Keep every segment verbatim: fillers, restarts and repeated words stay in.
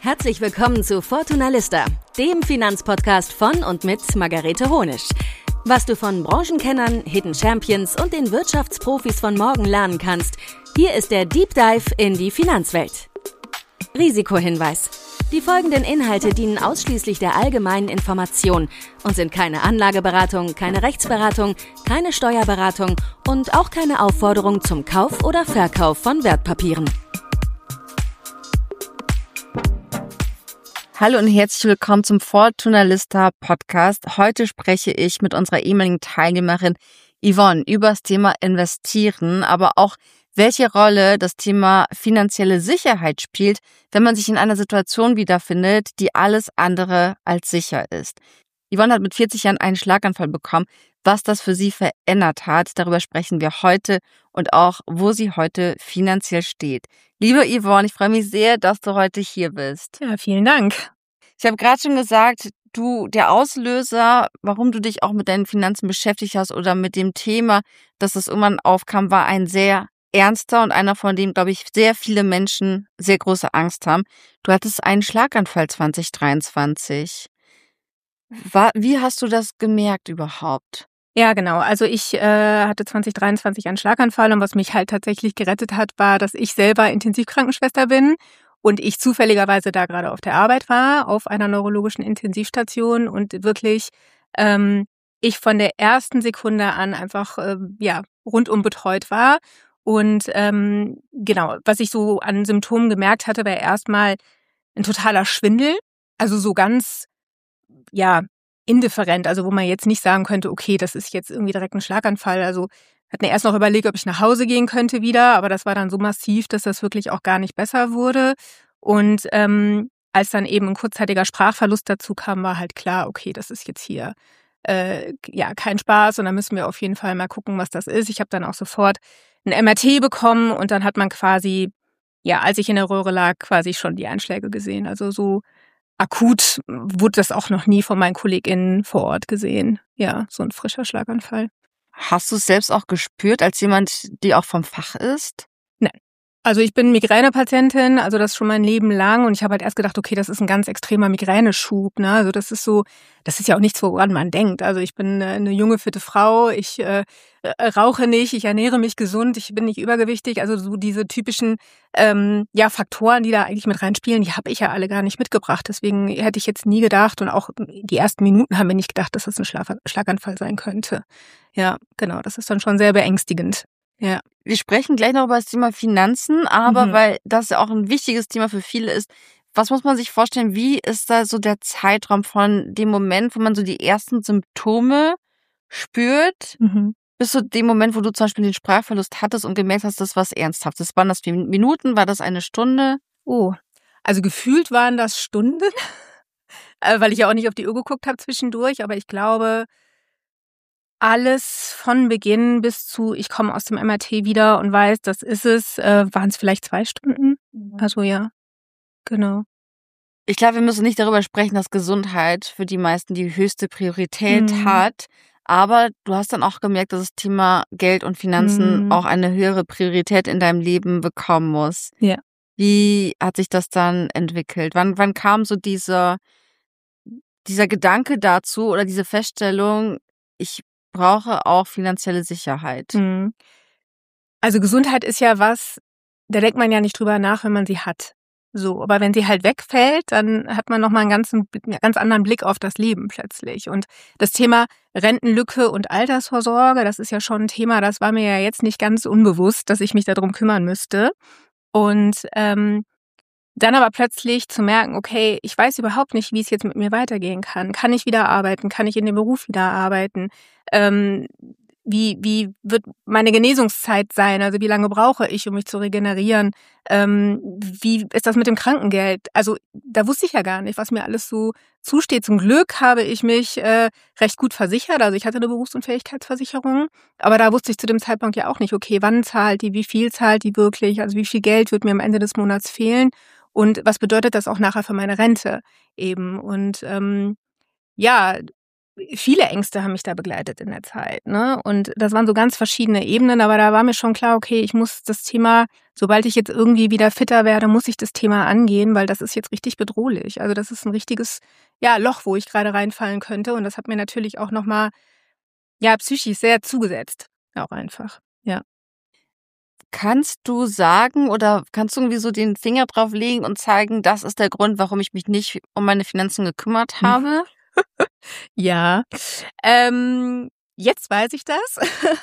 Herzlich willkommen zu Fortuna Lista, dem Finanzpodcast von und mit Margarete Honisch. Was du von Branchenkennern, Hidden Champions und den Wirtschaftsprofis von morgen lernen kannst, hier ist der Deep Dive in die Finanzwelt. Risikohinweis: Die folgenden Inhalte dienen ausschließlich der allgemeinen Information und sind keine Anlageberatung, keine Rechtsberatung, keine Steuerberatung und auch keine Aufforderung zum Kauf oder Verkauf von Wertpapieren. Hallo und herzlich willkommen zum Fortuna Lista Podcast. Heute spreche ich mit unserer ehemaligen Teilnehmerin Yvonne über das Thema Investieren, aber auch welche Rolle das Thema finanzielle Sicherheit spielt, wenn man sich in einer Situation wiederfindet, die alles andere als sicher ist. Yvonne hat mit vierzig Jahren einen Schlaganfall bekommen. Was das für sie verändert hat, darüber sprechen wir heute und auch, wo sie heute finanziell steht. Liebe Yvonne, ich freue mich sehr, dass du heute hier bist. Ja, vielen Dank. Ich habe gerade schon gesagt, du, der Auslöser, warum du dich auch mit deinen Finanzen beschäftigt hast oder mit dem Thema, dass es irgendwann aufkam, war ein sehr ernster und einer, von dem, glaube ich, sehr viele Menschen sehr große Angst haben. Du hattest einen Schlaganfall zwanzig dreiundzwanzig. Wie hast du das gemerkt überhaupt? Ja, genau. Also ich äh, hatte zwanzig dreiundzwanzig einen Schlaganfall und was mich halt tatsächlich gerettet hat, war, dass ich selber Intensivkrankenschwester bin und ich zufälligerweise da gerade auf der Arbeit war, auf einer neurologischen Intensivstation und wirklich ähm, ich von der ersten Sekunde an einfach äh, ja rundum betreut war. Und ähm, genau, was ich so an Symptomen gemerkt hatte, war erstmal ein totaler Schwindel, also so ganz ja indifferent, also wo man jetzt nicht sagen könnte, okay, das ist jetzt irgendwie direkt ein Schlaganfall. Also hat mir erst noch überlegt, ob ich nach Hause gehen könnte wieder, aber das war dann so massiv, dass das wirklich auch gar nicht besser wurde. Und ähm, als dann eben ein kurzzeitiger Sprachverlust dazu kam, war halt klar, okay, das ist jetzt hier äh, ja kein Spaß und da müssen wir auf jeden Fall mal gucken, was das ist. Ich habe dann auch sofort ein M R T bekommen und dann hat man quasi, ja, als ich in der Röhre lag, quasi schon die Einschläge gesehen. Also so akut wurde das auch noch nie von meinen KollegInnen vor Ort gesehen. Ja, so ein frischer Schlaganfall. Hast du es selbst auch gespürt, als jemand, die auch vom Fach ist? Nein. Also ich bin Migränepatientin, also das schon mein Leben lang und ich habe halt erst gedacht, okay, das ist ein ganz extremer Migräneschub, ne? Also das ist so, das ist ja auch nichts, woran man denkt. Also ich bin eine junge, fitte Frau, ich äh, rauche nicht, ich ernähre mich gesund, ich bin nicht übergewichtig. Also so diese typischen ähm, ja Faktoren, die da eigentlich mit reinspielen, die habe ich ja alle gar nicht mitgebracht. Deswegen hätte ich jetzt nie gedacht und auch die ersten Minuten haben wir nicht gedacht, dass das ein Schlag- Schlaganfall sein könnte. Ja, genau, das ist dann schon sehr beängstigend. Ja. Wir sprechen gleich noch über das Thema Finanzen, aber Mhm. weil das ja auch ein wichtiges Thema für viele ist, was muss man sich vorstellen, wie ist da so der Zeitraum von dem Moment, wo man so die ersten Symptome spürt, Mhm. bis zu dem Moment, wo du zum Beispiel den Sprachverlust hattest und gemerkt hast, das ist was Ernsthaftes? Waren das Minuten, war das eine Stunde? Oh, also gefühlt waren das Stunden, äh, weil ich ja auch nicht auf die Uhr geguckt habe zwischendurch, aber ich glaube, alles von Beginn bis zu, ich komme aus dem M R T wieder und weiß, das ist es, äh, waren es vielleicht zwei Stunden. Also ja, genau. Ich glaube, wir müssen nicht darüber sprechen, dass Gesundheit für die meisten die höchste Priorität Mhm. hat. Aber du hast dann auch gemerkt, dass das Thema Geld und Finanzen Mhm. auch eine höhere Priorität in deinem Leben bekommen muss. Ja. Wie hat sich das dann entwickelt? Wann, wann kam so dieser, dieser Gedanke dazu oder diese Feststellung, ich brauche auch finanzielle Sicherheit? Mhm. Also Gesundheit ist ja was, da denkt man ja nicht drüber nach, wenn man sie hat. So, aber wenn sie halt wegfällt, dann hat man nochmal einen ganzen, einen ganz anderen Blick auf das Leben plötzlich. Und das Thema Rentenlücke und Altersvorsorge, das ist ja schon ein Thema, das war mir ja jetzt nicht ganz unbewusst, dass ich mich darum kümmern müsste. Und ähm, dann aber plötzlich zu merken, okay, ich weiß überhaupt nicht, wie es jetzt mit mir weitergehen kann. Kann ich wieder arbeiten? Kann ich in dem Beruf wieder arbeiten? Ähm, wie, wie wird meine Genesungszeit sein? Also wie lange brauche ich, um mich zu regenerieren? Ähm, wie ist das mit dem Krankengeld? Also da wusste ich ja gar nicht, was mir alles so zusteht. Zum Glück habe ich mich äh, recht gut versichert. Also ich hatte eine Berufsunfähigkeitsversicherung. Aber da wusste ich zu dem Zeitpunkt ja auch nicht, okay, wann zahlt die, wie viel zahlt die wirklich? Also wie viel Geld wird mir am Ende des Monats fehlen? Und was bedeutet das auch nachher für meine Rente eben? Und ähm, ja, viele Ängste haben mich da begleitet in der Zeit, ne? Und das waren so ganz verschiedene Ebenen, aber da war mir schon klar, okay, ich muss das Thema, sobald ich jetzt irgendwie wieder fitter werde, muss ich das Thema angehen, weil das ist jetzt richtig bedrohlich. Also das ist ein richtiges, ja, Loch, wo ich gerade reinfallen könnte. Und das hat mir natürlich auch nochmal, ja, psychisch sehr zugesetzt. Auch einfach, ja. Kannst du sagen oder kannst du irgendwie so den Finger drauf legen und zeigen, das ist der Grund, warum ich mich nicht um meine Finanzen gekümmert habe? Ja, ähm, jetzt weiß ich das.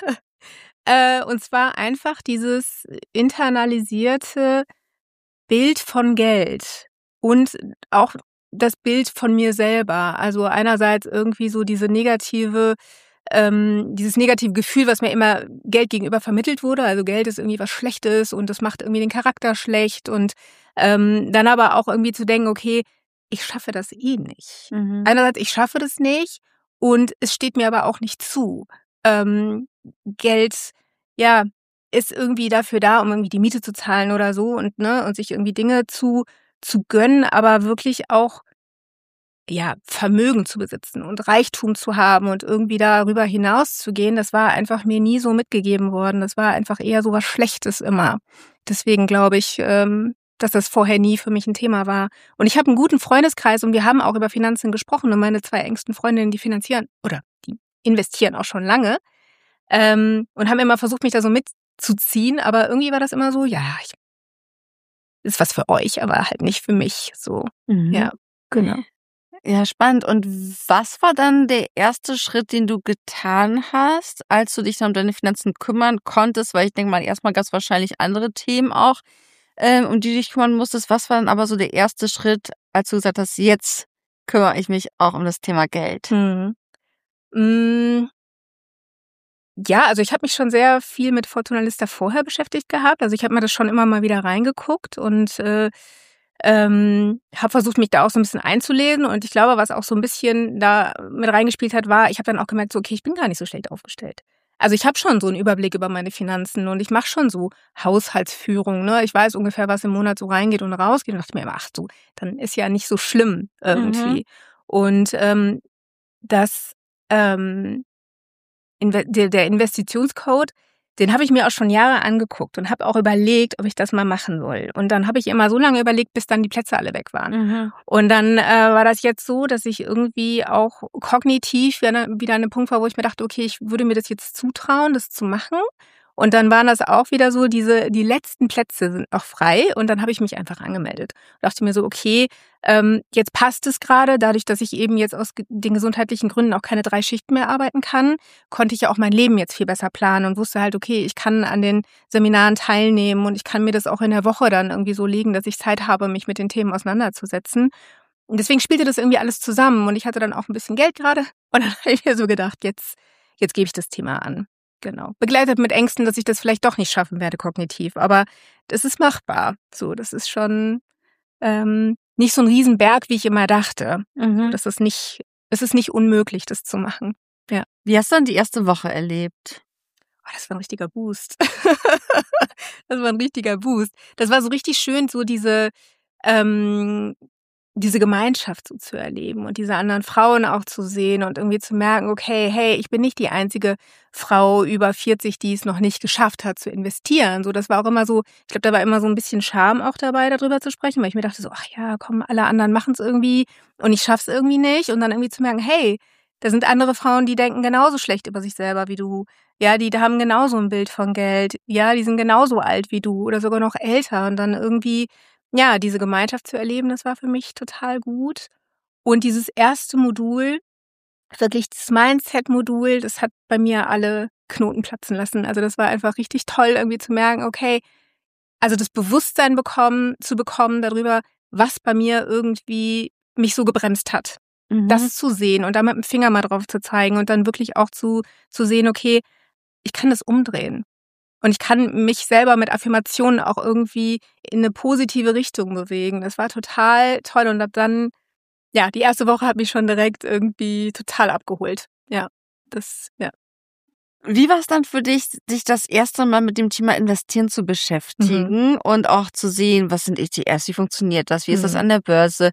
äh, und zwar einfach dieses internalisierte Bild von Geld und auch das Bild von mir selber. Also einerseits irgendwie so diese negative, ähm, dieses negative Gefühl, was mir immer Geld gegenüber vermittelt wurde. Also Geld ist irgendwie was Schlechtes und das macht irgendwie den Charakter schlecht. Und ähm, dann aber auch irgendwie zu denken, okay, ich schaffe das eh nicht. Mhm. Einerseits, ich schaffe das nicht und es steht mir aber auch nicht zu. Ähm, Geld, ja, ist irgendwie dafür da, um irgendwie die Miete zu zahlen oder so und ne und sich irgendwie Dinge zu zu gönnen, aber wirklich auch ja Vermögen zu besitzen und Reichtum zu haben und irgendwie darüber hinaus zu gehen, das war einfach mir nie so mitgegeben worden. Das war einfach eher so was Schlechtes immer. Deswegen glaube ich, ähm, dass das vorher nie für mich ein Thema war. Und ich habe einen guten Freundeskreis und wir haben auch über Finanzen gesprochen und meine zwei engsten Freundinnen, die finanzieren oder die investieren auch schon lange ähm, und haben immer versucht, mich da so mitzuziehen, aber irgendwie war das immer so, ja, ich, ist was für euch, aber halt nicht für mich. So, Mhm. ja, genau. Ja, spannend. Und was war dann der erste Schritt, den du getan hast, als du dich dann um deine Finanzen kümmern konntest? Weil ich denke mal, erstmal gab es wahrscheinlich andere Themen auch, ähm, um die du dich kümmern musstest. Was war dann aber so der erste Schritt, als du gesagt hast, jetzt kümmere ich mich auch um das Thema Geld? Mhm. Mm, ja, also ich habe mich schon sehr viel mit Fortuna Lista vorher beschäftigt gehabt. Also ich habe mir das schon immer mal wieder reingeguckt und äh, ähm, habe versucht, mich da auch so ein bisschen einzulesen. Und ich glaube, was auch so ein bisschen da mit reingespielt hat, war, ich habe dann auch gemerkt, so okay, ich bin gar nicht so schlecht aufgestellt. Also ich habe schon so einen Überblick über meine Finanzen und ich mache schon so Haushaltsführung. Ne? Ich weiß ungefähr, was im Monat so reingeht und rausgeht. Und dachte mir immer, ach so, dann ist ja nicht so schlimm irgendwie. Mhm. Und ähm, das ähm, Inve der der Investitionscode, den habe ich mir auch schon Jahre angeguckt und habe auch überlegt, ob ich das mal machen soll. Und dann habe ich immer so lange überlegt, bis dann die Plätze alle weg waren. Mhm. Und dann äh, war das jetzt so, dass ich irgendwie auch kognitiv wieder, wieder an einem Punkt war, wo ich mir dachte, okay, ich würde mir das jetzt zutrauen, das zu machen. Und dann waren das auch wieder so, diese, die letzten Plätze sind noch frei und dann habe ich mich einfach angemeldet. Und dachte mir so, okay, ähm, jetzt passt es gerade, dadurch, dass ich eben jetzt aus den gesundheitlichen Gründen auch keine drei Schichten mehr arbeiten kann, konnte ich ja auch mein Leben jetzt viel besser planen und wusste halt, okay, ich kann an den Seminaren teilnehmen und ich kann mir das auch in der Woche dann irgendwie so legen, dass ich Zeit habe, mich mit den Themen auseinanderzusetzen. Und deswegen spielte das irgendwie alles zusammen und ich hatte dann auch ein bisschen Geld gerade und dann habe ich mir so gedacht, jetzt, jetzt gebe ich das Thema an. Genau. Begleitet mit Ängsten, dass ich das vielleicht doch nicht schaffen werde kognitiv. Aber das ist machbar. So, das ist schon ähm, nicht so ein Riesenberg, wie ich immer dachte. Mhm. Das ist nicht, es ist nicht unmöglich, das zu machen. Ja. Wie hast du dann die erste Woche erlebt? Oh, das war ein richtiger Boost. Das war ein richtiger Boost. Das war so richtig schön, so diese ähm, diese Gemeinschaft so zu erleben und diese anderen Frauen auch zu sehen und irgendwie zu merken, okay, hey, ich bin nicht die einzige Frau über vierzig, die es noch nicht geschafft hat zu investieren. So, das war auch immer so, ich glaube, da war immer so ein bisschen Scham auch dabei, darüber zu sprechen, weil ich mir dachte so, ach ja, komm, alle anderen machen es irgendwie und ich schaff's irgendwie nicht. Und dann irgendwie zu merken, hey, da sind andere Frauen, die denken genauso schlecht über sich selber wie du. Ja, die haben genauso ein Bild von Geld. Ja, die sind genauso alt wie du oder sogar noch älter. Und dann irgendwie ja, diese Gemeinschaft zu erleben, das war für mich total gut. Und dieses erste Modul, wirklich das Mindset-Modul, das hat bei mir alle Knoten platzen lassen. Also das war einfach richtig toll, irgendwie zu merken, okay, also das Bewusstsein bekommen, zu bekommen darüber, was bei mir irgendwie mich so gebremst hat. Mhm. Das zu sehen und da mit dem Finger mal drauf zu zeigen und dann wirklich auch zu, zu sehen, okay, ich kann das umdrehen. Und ich kann mich selber mit Affirmationen auch irgendwie in eine positive Richtung bewegen. Das war total toll. Und ab dann, ja, die erste Woche hat mich schon direkt irgendwie total abgeholt. Ja, das, ja. Wie war es dann für dich, dich das erste Mal mit dem Thema Investieren zu beschäftigen mhm. und auch zu sehen, was sind E T Fs, wie funktioniert das, wie ist mhm. das an der Börse?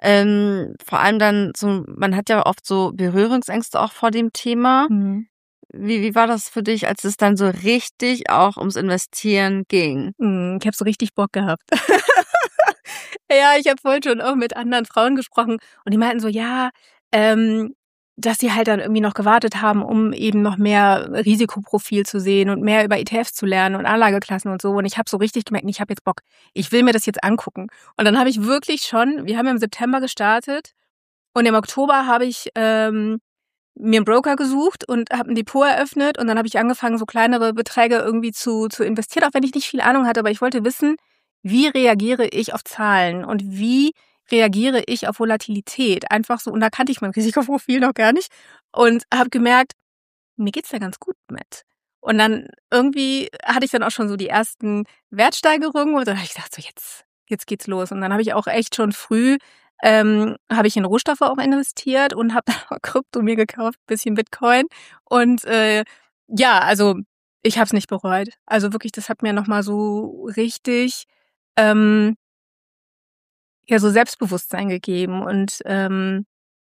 Ähm, vor allem dann so, man hat ja oft so Berührungsängste auch vor dem Thema. Mhm. Wie, wie war das für dich, als es dann so richtig auch ums Investieren ging? Mhm, ich habe so richtig Bock gehabt. Ja, ich habe vorhin schon auch mit anderen Frauen gesprochen und die meinten so, ja, ähm, dass sie halt dann irgendwie noch gewartet haben, um eben noch mehr Risikoprofil zu sehen und mehr über E T Fs zu lernen und Anlageklassen und so. Und ich habe so richtig gemerkt, ich habe jetzt Bock. Ich will mir das jetzt angucken. Und dann habe ich wirklich schon, wir haben ja im September gestartet und im Oktober habe ich ähm, mir einen Broker gesucht und habe ein Depot eröffnet und dann habe ich angefangen, so kleinere Beträge irgendwie zu, zu investieren, auch wenn ich nicht viel Ahnung hatte, aber ich wollte wissen, wie reagiere ich auf Zahlen und wie reagiere ich auf Volatilität? Einfach so, und da kannte ich mein Risikoprofil noch gar nicht und habe gemerkt, mir geht's da ganz gut mit. Und dann irgendwie hatte ich dann auch schon so die ersten Wertsteigerungen und dann habe ich gedacht, so jetzt, jetzt geht's los. Und dann habe ich auch echt schon früh, ähm, habe ich in Rohstoffe auch investiert und habe dann auch Krypto mir gekauft, bisschen Bitcoin. Und äh, ja, also ich habe es nicht bereut. Also wirklich, das hat mir nochmal so richtig ähm, ja so Selbstbewusstsein gegeben und ähm,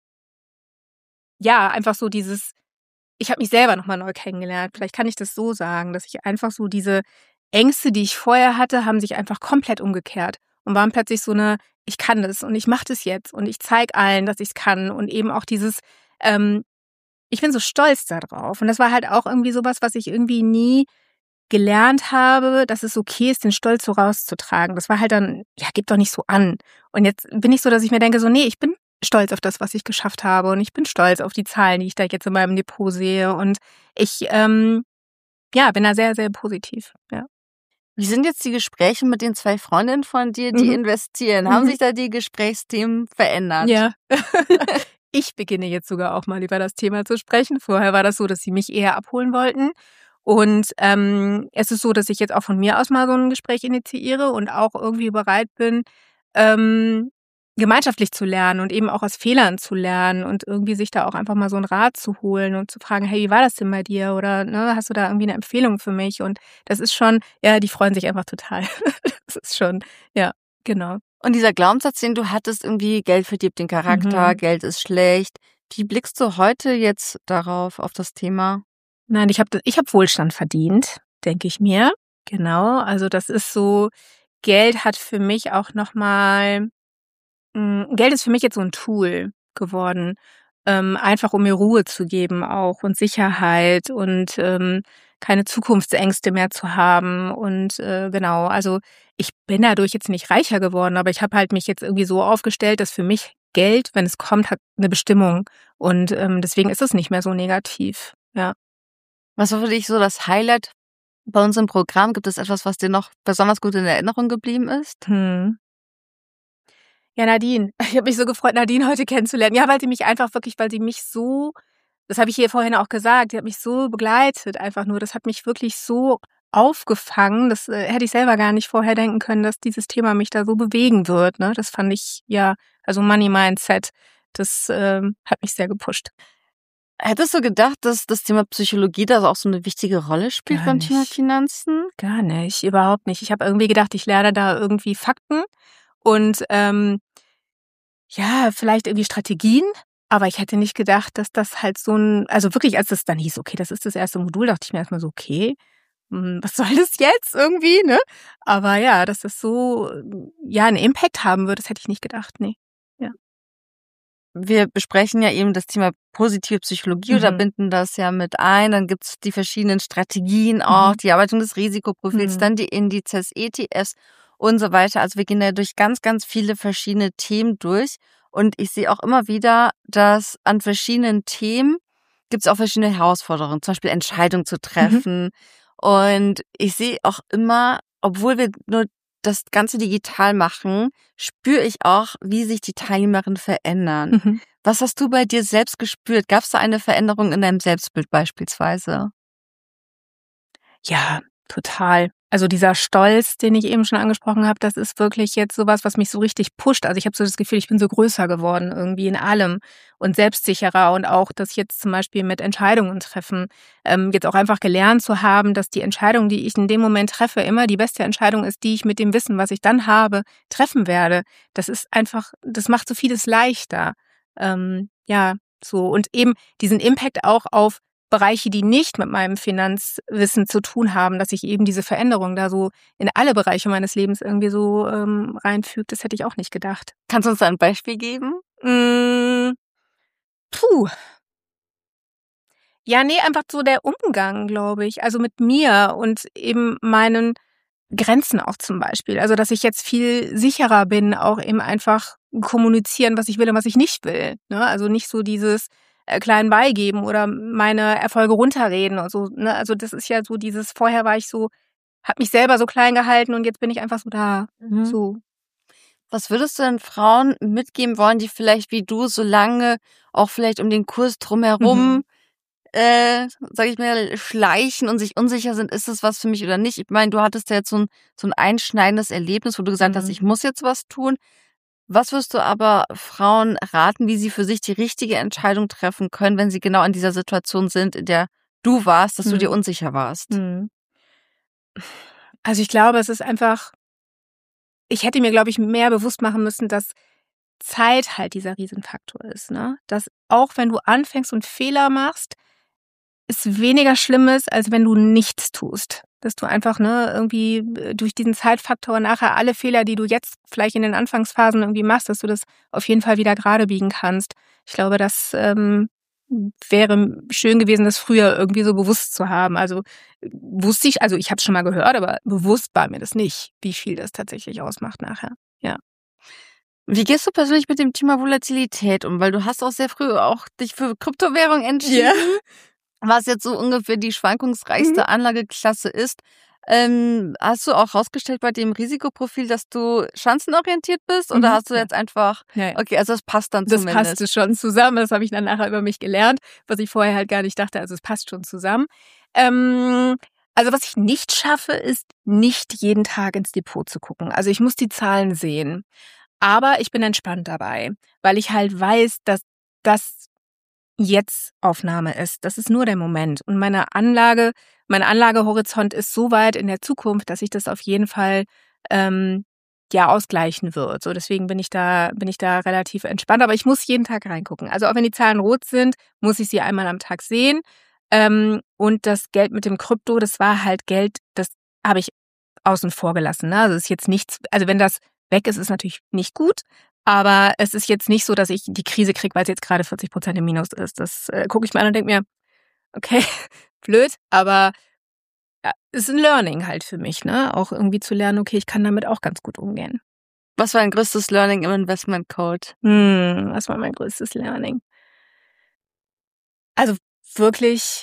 ja, einfach so dieses, ich habe mich selber nochmal neu kennengelernt. Vielleicht kann ich das so sagen, dass ich einfach so diese Ängste, die ich vorher hatte, haben sich einfach komplett umgekehrt und waren plötzlich so eine, ich kann das und ich mache das jetzt und ich zeige allen, dass ich es kann und eben auch dieses, ähm, ich bin so stolz darauf. Und das war halt auch irgendwie sowas, was ich irgendwie nie gelernt habe, dass es okay ist, den Stolz so rauszutragen. Das war halt dann, ja, gib doch nicht so an. Und jetzt bin ich so, dass ich mir denke, so, nee, ich bin stolz auf das, was ich geschafft habe. Und ich bin stolz auf die Zahlen, die ich da jetzt in meinem Depot sehe. Und ich, ähm, ja, bin da sehr, sehr positiv, ja. Wie sind jetzt die Gespräche mit den zwei Freundinnen von dir, die Mhm. investieren? Haben Mhm. sich da die Gesprächsthemen verändert? Ja. Ich beginne jetzt sogar auch mal über das Thema zu sprechen. Vorher war das so, dass sie mich eher abholen wollten. Und ähm, es ist so, dass ich jetzt auch von mir aus mal so ein Gespräch initiiere und auch irgendwie bereit bin, ähm, gemeinschaftlich zu lernen und eben auch aus Fehlern zu lernen und irgendwie sich da auch einfach mal so einen Rat zu holen und zu fragen, hey, wie war das denn bei dir? Oder ne, hast du da irgendwie eine Empfehlung für mich? Und das ist schon, ja, die freuen sich einfach total. Das ist schon, ja, genau. Und dieser Glaubenssatz, den du hattest, irgendwie Geld verdirbt den Charakter, Mhm. Geld ist schlecht. Wie blickst du heute jetzt darauf, auf das Thema? Nein, ich habe ich habe Wohlstand verdient, denke ich mir. Genau, also das ist so, Geld hat für mich auch noch mal hm, Geld ist für mich jetzt so ein Tool geworden, ähm, einfach um mir Ruhe zu geben auch und Sicherheit und, ähm, keine Zukunftsängste mehr zu haben und, äh, genau, also ich bin dadurch jetzt nicht reicher geworden, aber ich habe halt mich jetzt irgendwie so aufgestellt, dass für mich Geld, wenn es kommt, hat eine Bestimmung und, ähm, deswegen ist es nicht mehr so negativ, ja. Was war für dich so das Highlight bei uns im Programm? Gibt es etwas, was dir noch besonders gut in Erinnerung geblieben ist? Mhm. Ja, Nadine. Ich habe mich so gefreut, Nadine heute kennenzulernen. Ja, weil sie mich einfach wirklich, weil sie mich so, das habe ich ihr vorhin auch gesagt, die hat mich so begleitet einfach nur. Das hat mich wirklich so aufgefangen. Das äh, hätte ich selber gar nicht vorher denken können, dass dieses Thema mich da so bewegen wird. Ne? Das fand ich, ja, also Money Mindset, das ähm, hat mich sehr gepusht. Hättest du gedacht, dass das Thema Psychologie da auch so eine wichtige Rolle spielt Gar beim Thema nicht. Finanzen? Gar nicht, überhaupt nicht. Ich habe irgendwie gedacht, ich lerne da irgendwie Fakten und ähm, ja, vielleicht irgendwie Strategien, aber ich hätte nicht gedacht, dass das halt so ein, also wirklich, als es dann hieß, okay, das ist das erste Modul, dachte ich mir erst mal so: „Okay, hm, was soll das jetzt irgendwie“, ne? Aber ja, dass das so, ähm, ja, 'n Impact haben wird, das hätte ich nicht gedacht, ne. Ja. Wir besprechen ja eben das Thema positive Psychologie oder Mhm. binden das ja mit ein. Dann gibt's die verschiedenen Strategien auch, Mhm. die Erarbeitung des Risikoprofils, Mhm. dann die Indizes, E T Fs und so weiter. Also wir gehen da durch ganz, ganz viele verschiedene Themen durch. Und ich sehe auch immer wieder, dass an verschiedenen Themen gibt's auch verschiedene Herausforderungen, zum Beispiel Entscheidungen zu Mhm. treffen. Und ich sehe auch immer, obwohl wir nur das Ganze digital machen, spüre ich auch, wie sich die Teilnehmerinnen verändern. Mhm. Was hast du bei dir selbst gespürt? Gab es da eine Veränderung in deinem Selbstbild beispielsweise? Ja, total. Also dieser Stolz, den ich eben schon angesprochen habe, das ist wirklich jetzt sowas, was mich so richtig pusht. Also ich habe so das Gefühl, ich bin so größer geworden irgendwie in allem und selbstsicherer und auch, dass jetzt zum Beispiel mit Entscheidungen treffen, ähm, jetzt auch einfach gelernt zu haben, dass die Entscheidung, die ich in dem Moment treffe, immer die beste Entscheidung ist, die ich mit dem Wissen, was ich dann habe, treffen werde. Das ist einfach, das macht so vieles leichter. Ähm, ja, so und eben diesen Impact auch auf Bereiche, die nicht mit meinem Finanzwissen zu tun haben, dass ich eben diese Veränderung da so in alle Bereiche meines Lebens irgendwie so ähm, reinfüge, das hätte ich auch nicht gedacht. Kannst du uns da ein Beispiel geben? Mm, puh. Ja, nee, einfach so der Umgang, glaube ich. Also mit mir und eben meinen Grenzen auch zum Beispiel. Also, dass ich jetzt viel sicherer bin, auch eben einfach kommunizieren, was ich will und was ich nicht will. Ne? Also nicht so dieses klein beigeben oder meine Erfolge runterreden und so. Ne? Also das ist ja so dieses, vorher war ich so, hab mich selber so klein gehalten und jetzt bin ich einfach so da. Mhm. So. Was würdest du denn Frauen mitgeben wollen, die vielleicht wie du so lange auch vielleicht um den Kurs drumherum, mhm. äh, sag ich mal, schleichen und sich unsicher sind, ist das was für mich oder nicht? Ich meine, du hattest ja jetzt so ein, so ein einschneidendes Erlebnis, wo du gesagt mhm. hast, ich muss jetzt was tun. Was wirst du aber Frauen raten, wie sie für sich die richtige Entscheidung treffen können, wenn sie genau in dieser Situation sind, in der du warst, dass hm. du dir unsicher warst? Hm. Also ich glaube, es ist einfach, ich hätte mir, glaube ich, mehr bewusst machen müssen, dass Zeit halt dieser Riesenfaktor ist. Ne? Dass auch wenn du anfängst und Fehler machst, es weniger schlimm ist, als wenn du nichts tust. Dass du einfach ne irgendwie durch diesen Zeitfaktor nachher alle Fehler, die du jetzt vielleicht in den Anfangsphasen irgendwie machst, dass du das auf jeden Fall wieder gerade biegen kannst. Ich glaube, das ähm, wäre schön gewesen, das früher irgendwie so bewusst zu haben. Also wusste ich, also ich habe es schon mal gehört, aber bewusst war mir das nicht, wie viel das tatsächlich ausmacht nachher. Ja. Wie gehst du persönlich mit dem Thema Volatilität um? Weil du hast auch sehr früh auch dich für Kryptowährung entschieden. Ja. Was jetzt so ungefähr die schwankungsreichste mhm. Anlageklasse ist. Ähm, hast du auch rausgestellt bei dem Risikoprofil, dass du chancenorientiert bist? Oder mhm. hast du jetzt einfach, ja, ja. okay, also das passt dann das zumindest. Das passte schon zusammen, das habe ich dann nachher über mich gelernt, was ich vorher halt gar nicht dachte, also es passt schon zusammen. Ähm, also was ich nicht schaffe, ist nicht jeden Tag ins Depot zu gucken. Also ich muss die Zahlen sehen. Aber ich bin entspannt dabei, weil ich halt weiß, dass das jetzt Aufnahme ist. Das ist nur der Moment. Und meine Anlage, mein Anlagehorizont ist so weit in der Zukunft, dass sich das auf jeden Fall ähm, ja ausgleichen wird. So deswegen bin ich da bin ich da relativ entspannt. Aber ich muss jeden Tag reingucken. Also auch wenn die Zahlen rot sind, muss ich sie einmal am Tag sehen. Ähm, und das Geld mit dem Krypto, das war halt Geld, das habe ich außen vor gelassen. Ne? Also es ist jetzt nichts. Also wenn das weg ist, ist natürlich nicht gut. Aber es ist jetzt nicht so, dass ich die Krise kriege, weil es jetzt gerade vierzig Prozent im Minus ist. Das äh, gucke ich mir an und denke mir, okay, blöd, aber ja, ist ein Learning halt für mich, ne? Auch irgendwie zu lernen, okay, ich kann damit auch ganz gut umgehen. Was war dein größtes Learning im Investment Code? Hm, was war mein größtes Learning? Also wirklich.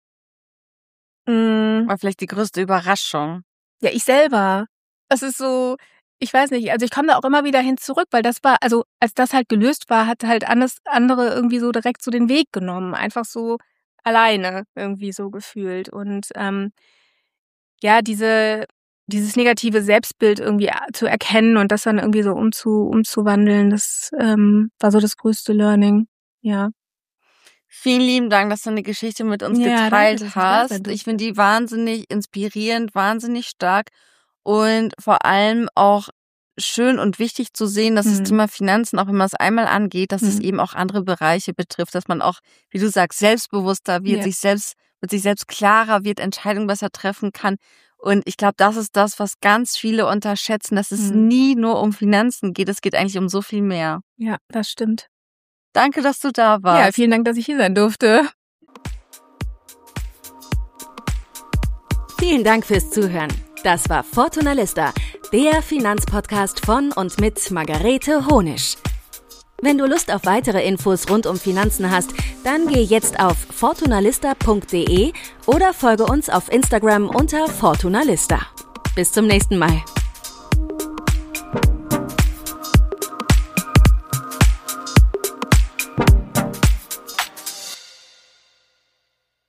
Mh, war vielleicht die größte Überraschung. Ja, ich selber. Das ist so. Ich weiß nicht, also ich komme da auch immer wieder hin zurück, weil das war, also als das halt gelöst war, hat halt alles andere irgendwie so direkt so den Weg genommen. Einfach so alleine irgendwie so gefühlt. Und ähm, ja, diese dieses negative Selbstbild irgendwie zu erkennen und das dann irgendwie so umzu, umzuwandeln, das ähm, war so das größte Learning, ja. Vielen lieben Dank, dass du eine Geschichte mit uns ja, geteilt danke, hast. Ich finde die wahnsinnig inspirierend, wahnsinnig stark. Und vor allem auch schön und wichtig zu sehen, dass mhm. das Thema Finanzen, auch wenn man es einmal angeht, dass mhm. es eben auch andere Bereiche betrifft, dass man auch, wie du sagst, selbstbewusster wird, ja. sich selbst, mit sich selbst klarer wird, Entscheidungen besser treffen kann. Und ich glaube, das ist das, was ganz viele unterschätzen, dass es mhm. nie nur um Finanzen geht. Es geht eigentlich um so viel mehr. Ja, das stimmt. Danke, dass du da warst. Ja, vielen Dank, dass ich hier sein durfte. Vielen Dank fürs Zuhören. Das war Fortuna Lista, der Finanzpodcast von und mit Margarete Honisch. Wenn du Lust auf weitere Infos rund um Finanzen hast, dann geh jetzt auf fortunalista punkt de oder folge uns auf Instagram unter Fortunalista. Bis zum nächsten Mal.